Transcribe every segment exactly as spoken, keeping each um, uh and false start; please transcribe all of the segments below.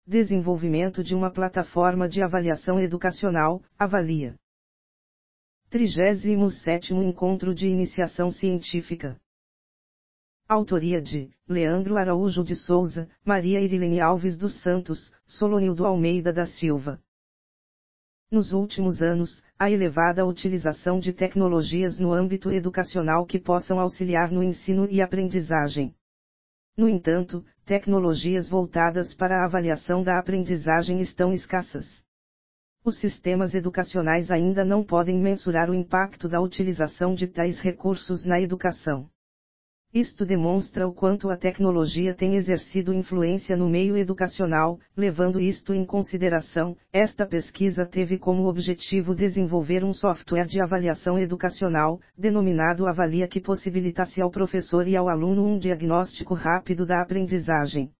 Desenvolvimento de uma plataforma de avaliação educacional, Avalia. trigésimo sétimo Encontro de Iniciação Científica. Autoria de Leandro Araújo de Souza, Maria Irilene Alves dos Santos, Solonildo Almeida da Silva. Nos últimos anos, a elevada utilização de tecnologias no âmbito educacional que possam auxiliar no ensino e aprendizagem. No entanto, tecnologias voltadas para a avaliação da aprendizagem estão escassas. Os sistemas educacionais ainda não podem mensurar o impacto da utilização de tais recursos na educação. Isto demonstra o quanto a tecnologia tem exercido influência no meio educacional. Levando isto em consideração, esta pesquisa teve como objetivo desenvolver um software de avaliação educacional, denominado Avalia, que possibilitasse ao professor e ao aluno um diagnóstico rápido da aprendizagem.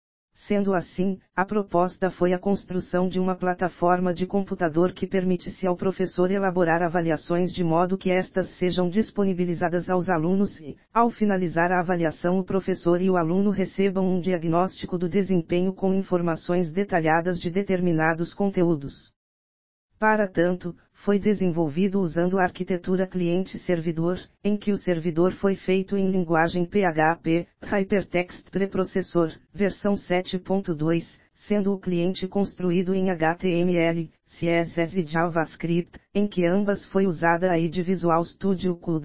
Sendo assim, a proposta foi a construção de uma plataforma de computador que permitisse ao professor elaborar avaliações de modo que estas sejam disponibilizadas aos alunos e, ao finalizar a avaliação, o professor e o aluno recebam um diagnóstico do desempenho com informações detalhadas de determinados conteúdos. Para tanto, foi desenvolvido usando a arquitetura cliente-servidor, em que o servidor foi feito em linguagem P H P, Hypertext Preprocessor, versão sete ponto dois, sendo o cliente construído em H T M L, C S S e JavaScript, em que ambas foi usada a I D E Visual Studio Code.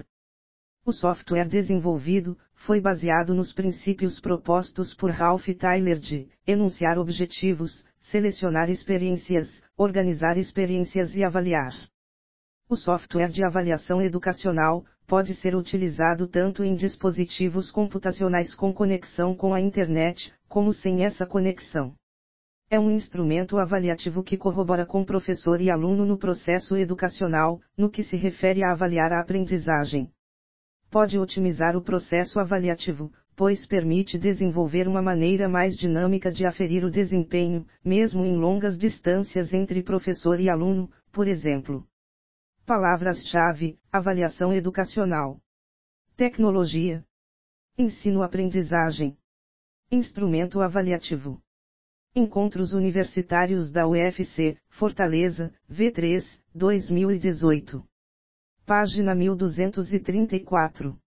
O software desenvolvido foi baseado nos princípios propostos por Ralph Tyler de enunciar objetivos, selecionar experiências, organizar experiências e avaliar. O software de avaliação educacional pode ser utilizado tanto em dispositivos computacionais com conexão com a internet, como sem essa conexão. É um instrumento avaliativo que corrobora com professor e aluno no processo educacional, no que se refere a avaliar a aprendizagem. Pode otimizar o processo avaliativo, pois permite desenvolver uma maneira mais dinâmica de aferir o desempenho, mesmo em longas distâncias entre professor e aluno, por exemplo. Palavras-chave: avaliação educacional, tecnologia, ensino-aprendizagem, instrumento avaliativo. Encontros Universitários da U F C, Fortaleza, V três, dois mil e dezoito. Página mil duzentos e trinta e quatro.